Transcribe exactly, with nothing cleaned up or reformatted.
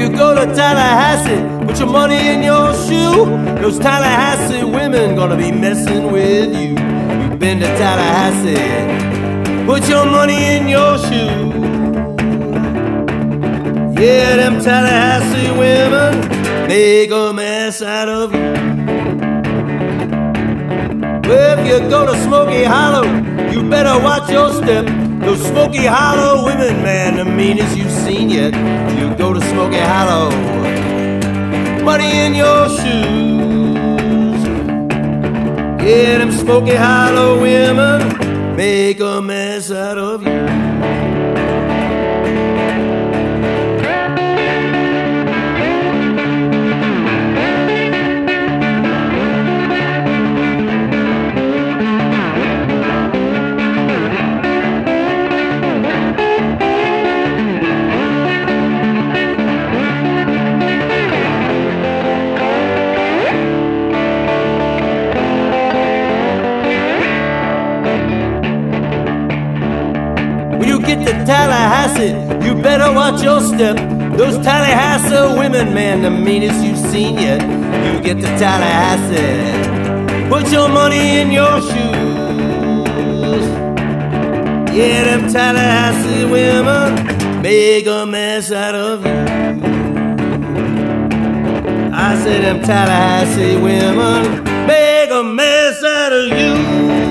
you go to Tallahassee, put your money in your shoe. Those Tallahassee women gonna be messing with you. You've been to Tallahassee, put your money in your shoe. Yeah, them Tallahassee women make a mess out of you. Well, if you go to Smoky Hollow, you better watch your step. Those Smoky Hollow women, man, the meanest you've seen yet. You go to Smoky Hollow, money in your shoes. Yeah, them Smoky Hollow women make a mess out of you. Tallahassee, you better watch your step. Those Tallahassee women, man, the meanest you've seen yet. You get to Tallahassee, put your money in your shoes. Yeah, them Tallahassee women make a mess out of you. I said them Tallahassee women make a mess out of you.